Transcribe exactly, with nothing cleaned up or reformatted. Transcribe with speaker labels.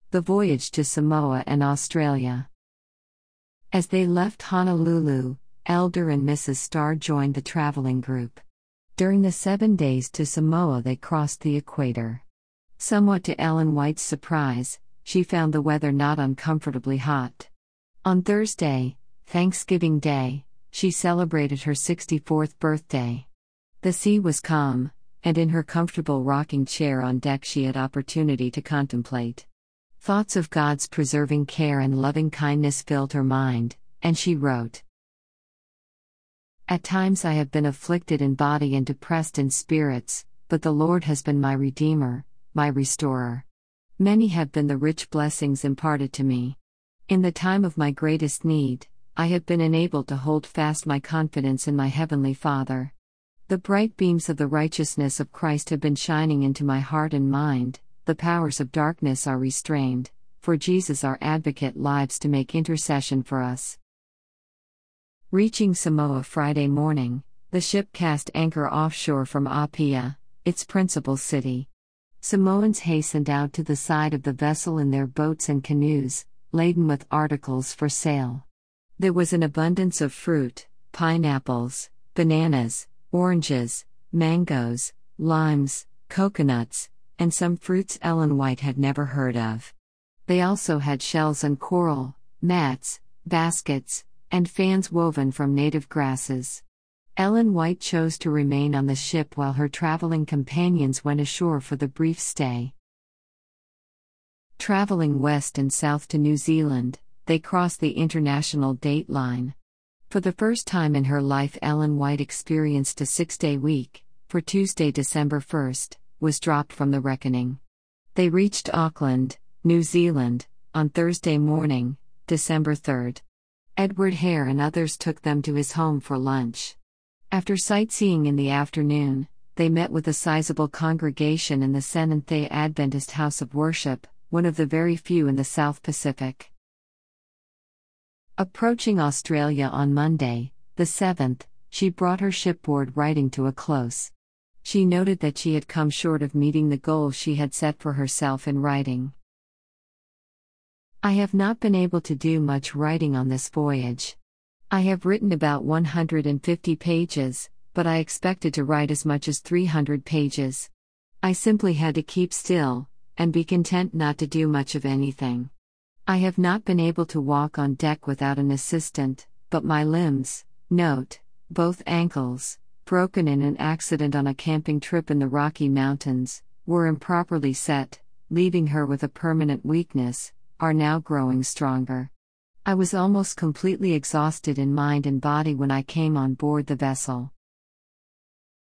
Speaker 1: The voyage to Samoa and Australia. As they left Honolulu, Elder and Missus Starr joined the traveling group. During the seven days to Samoa, they crossed the equator. Somewhat to Ellen White's surprise, she found the weather not uncomfortably hot. On Thursday, Thanksgiving Day, she celebrated her sixty-fourth birthday. The sea was calm, and in her comfortable rocking chair on deck she had opportunity to contemplate. Thoughts of God's preserving care and loving kindness filled her mind, and she wrote, "At times I have been afflicted in body and depressed in spirits, but the Lord has been my Redeemer, my Restorer. Many have been the rich blessings imparted to me. In the time of my greatest need, I have been enabled to hold fast my confidence in my Heavenly Father. The bright beams of the righteousness of Christ have been shining into my heart and mind, the powers of darkness are restrained, for Jesus our Advocate lives to make intercession for us." Reaching Samoa Friday morning, the ship cast anchor offshore from Apia, its principal city. Samoans hastened out to the side of the vessel in their boats and canoes, laden with articles for sale. There was an abundance of fruit, pineapples, bananas, oranges, mangoes, limes, coconuts, and some fruits Ellen White had never heard of. They also had shells and coral, mats, baskets, and fans woven from native grasses. Ellen White chose to remain on the ship while her traveling companions went ashore for the brief stay. Traveling west and south to New Zealand, they crossed the international date line. For the first time in her life, Ellen White experienced a six-day week, for Tuesday, December first, was dropped from the reckoning. They reached Auckland, New Zealand, on Thursday morning, December third. Edward Hare and others took them to his home for lunch. After sightseeing in the afternoon, they met with a sizable congregation in the Seventh-day Adventist House of Worship, one of the very few in the South Pacific. Approaching Australia on Monday, the seventh, she brought her shipboard writing to a close. She noted that she had come short of meeting the goal she had set for herself in writing. "I have not been able to do much writing on this voyage. I have written about one hundred fifty pages, but I expected to write as much as three hundred pages. I simply had to keep still, and be content not to do much of anything. I have not been able to walk on deck without an assistant, but my limbs, note, both ankles, broken in an accident on a camping trip in the Rocky Mountains, were improperly set, leaving her with a permanent weakness, are now growing stronger. I was almost completely exhausted in mind and body when I came on board the vessel.